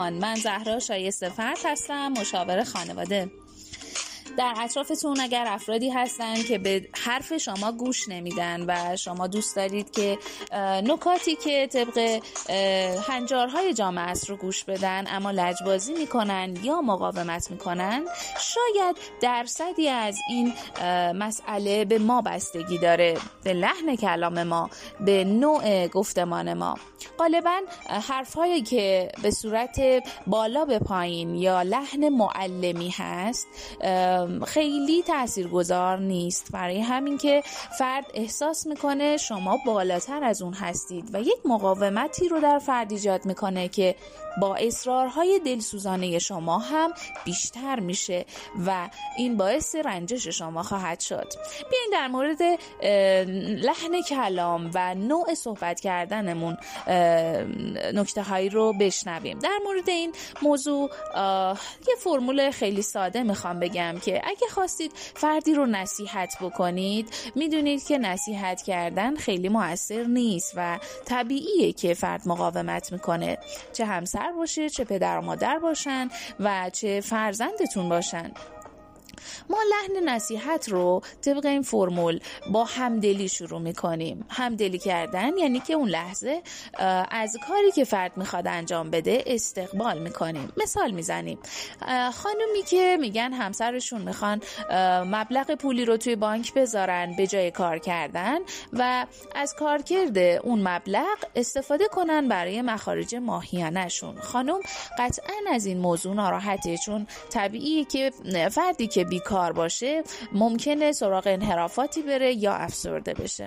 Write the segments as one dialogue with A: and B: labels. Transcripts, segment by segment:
A: من زهرا شایسته فرد هستم، مشاور خانواده. در اطرافتون اگر افرادی هستن که به حرف شما گوش نمیدن و شما دوست دارید که نکاتی که طبق هنجارهای جامعه است رو گوش بدن اما لجبازی میکنن یا مقاومت میکنن، شاید درصدی از این مسئله به ما بستگی داره، به لحن کلام ما، به نوع گفتمان ما. غالبا حرفهایی که به صورت بالا به پایین یا لحن معلمی هست خیلی تاثیرگذار نیست، برای همین که فرد احساس میکنه شما بالاتر از اون هستید و یک مقاومتی رو در فرد ایجاد میکنه که با اصرارهای دلسوزانه شما هم بیشتر میشه و این باعث رنجش شما خواهد شد. بیاین در مورد لحن کلام و نوع صحبت کردنمون نکته هایی رو بشنویم. در مورد این موضوع یه فرمول خیلی ساده میخوام بگم که اگه خواستید فردی رو نصیحت بکنید، میدونید که نصیحت کردن خیلی مؤثر نیست و طبیعیه که فرد مقاومت میکنه، چه همسر باشه، چه پدر و مادر باشن و چه فرزندتون باشن. ما لحن نصیحت رو طبق این فرمول با همدلی شروع میکنیم. همدلی کردن یعنی که اون لحظه از کاری که فرد میخواد انجام بده استقبال میکنیم. مثال میزنیم، خانومی که میگن همسرشون میخوان مبلغ پولی رو توی بانک بذارن به جای کار کردن و از کارکرد اون مبلغ استفاده کنن برای مخارج ماهیانه شون. خانم قطعاً از این موضوع ناراحته، چون طبیعیه که فردی که بیکار باشه ممکنه سراغ انحرافاتی بره یا افسرده بشه.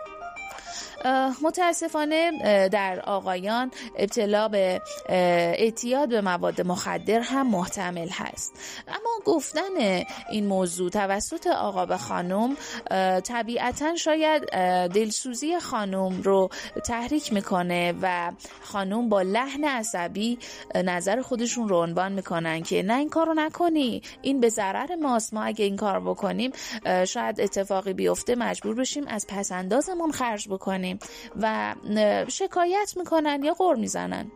A: متاسفانه در آقایان ابتلا به اعتیاد به مواد مخدر هم محتمل هست، اما گفتن این موضوع توسط آقا به خانم طبیعتاً شاید دلسوزی خانم رو تحریک میکنه و خانم با لحن عصبی نظر خودشون رو عنوان میکنن که نه این کارو نکنی، این به ضرر ماست، ما اگه این کار بکنیم شاید اتفاقی بیفته مجبور بشیم از پسندازمون خرج بکنیم و شکایت میکنن یا غر میزنن.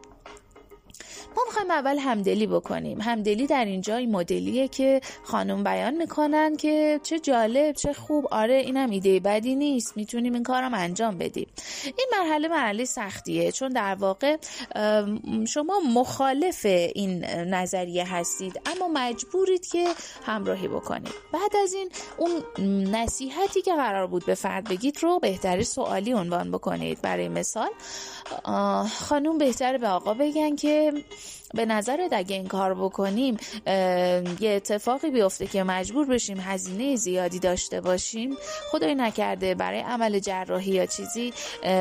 A: ما میخوایم اول همدلی بکنیم. همدلی در اینجا این مدلیه که خانم بیان میکنن که چه جالب، چه خوب، آره اینم ایده بدی نیست، میتونیم این کارم انجام بدیم. این مرحله سختیه، چون در واقع شما مخالف این نظریه هستید اما مجبورید که همراهی بکنید. بعد از این اون نصیحتی که قرار بود به فرد بگید رو بهتری سوالی عنوان بکنید. برای مثال خانم بهتره به آقا بگن که به نظرت اگه این کار بکنیم یه اتفاقی بیفته که مجبور بشیم هزینه زیادی داشته باشیم، خدای نکرده برای عمل جراحی یا چیزی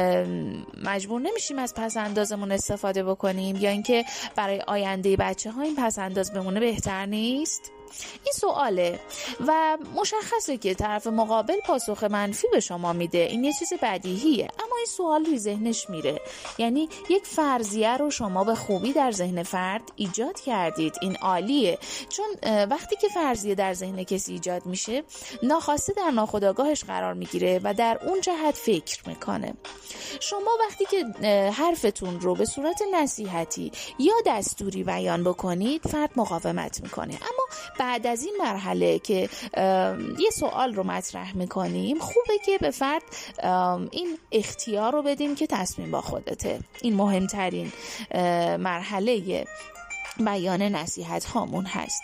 A: مجبور نمیشیم از پسندازمون استفاده بکنیم، یا اینکه برای آینده بچه‌ها این پسنداز بمونه بهتر نیست؟ این سواله و مشخصه که طرف مقابل پاسخ منفی به شما میده. این یه چیز بدیهیه، اما این سوال روی ذهنش میره. یعنی یک فرضیه رو شما به خوبی در ذهن فرد ایجاد کردید. این عالیه، چون وقتی که فرضیه در ذهن کسی ایجاد میشه ناخواسته در ناخودآگاهش قرار میگیره و در اون جهت فکر میکنه. شما وقتی که حرفتون رو به صورت نصیحتی یا دستوری بیان بکنید فرد مقاومت میکنه، اما بعد از این مرحله که یه سوال رو مطرح میکنیم خوبه که به فرد این اختیار رو بدیم که تصمیم با خودته. این مهمترین مرحله بیان نصیحت هامون هست.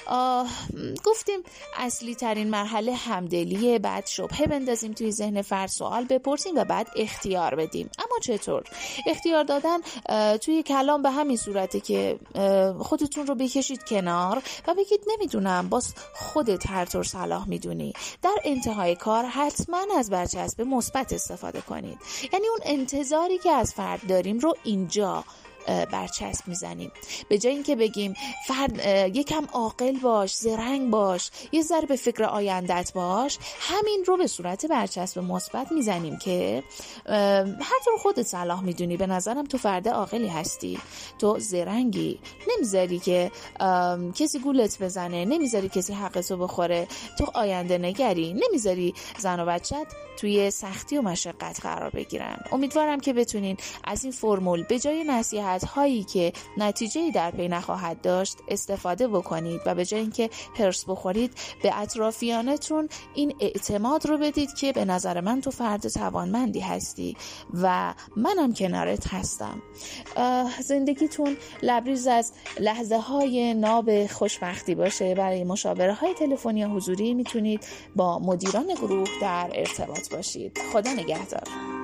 A: گفتیم اصلی ترین مرحله همدلیه، بعد شبهه بندازیم توی ذهن فرد، سوال بپرسیم و بعد اختیار بدیم. اما چطور؟ اختیار دادن توی کلام به همین صورته که خودتون رو بکشید کنار و بگید نمیدونم، باز خودت هر طور صلاح میدونی. در انتهای کار حتما از برچسب مثبت استفاده کنید. یعنی اون انتظاری که از فرد داریم رو اینجا برچسب میزنیم. به جای اینکه بگیم فرد یکم عاقل باش، زرنگ باش، یه ذره به فکر آیندت باش، همین رو به صورت برچسب مثبت میزنیم که هر طور خودت صلاح میدونی، به نظرم تو فرد عاقلی هستی، تو زرنگی، نمیذاری که کسی گولت بزنه، نمیذاری کسی حقتو بخوره، تو آینده نگری، نمیذاری زن و بچت توی سختی و مشقت قرار بگیرن. امیدوارم که بتونین از این فرمول به جای نصیحت فرصت‌هایی که نتیجه‌ای در پی نخواهد داشت استفاده بکنید و به جای اینکه هرس بخورید به اطرافیانتون این اعتماد رو بدید که به نظر من تو فرد توانمندی هستی و منم کنارت هستم. زندگیتون لبریز از لحظه‌های ناب خوشبختی باشه. برای مشاوره‌های تلفنی یا حضوری میتونید با مدیران گروه در ارتباط باشید. خدا نگهدار.